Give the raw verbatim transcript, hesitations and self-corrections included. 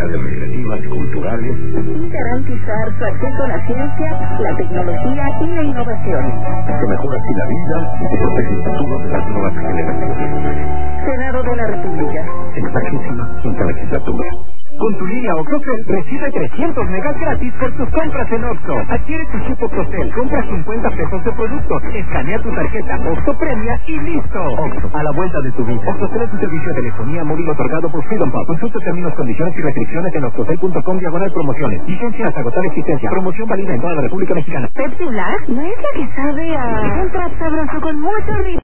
actividades recreativas, culturales. Y garantizar su acceso a la ciencia, la tecnología y la innovación. Que mejora así la vida y que protege el futuro de las nuevas generaciones. Senado de la República. Sexagésima quinta legislatura. Con tu línea OXXO recibe trescientos megas gratis por tus compras en OXXO. Adquiere tu chip OXXO, compra cincuenta pesos de producto, escanea tu tarjeta OXXO Premia y listo. OXXO, a la vuelta de tu vida. OXXO tiene tu servicio de telefonía móvil otorgado por Freedom Pop. Consulta términos, condiciones y restricciones en oxxocel punto com diagonal promociones. Vigencia hasta agotar existencia. Promoción válida en toda la República Mexicana. Pepsi Black no es la que sabe a... Un trap sabroso con mucho ritmo.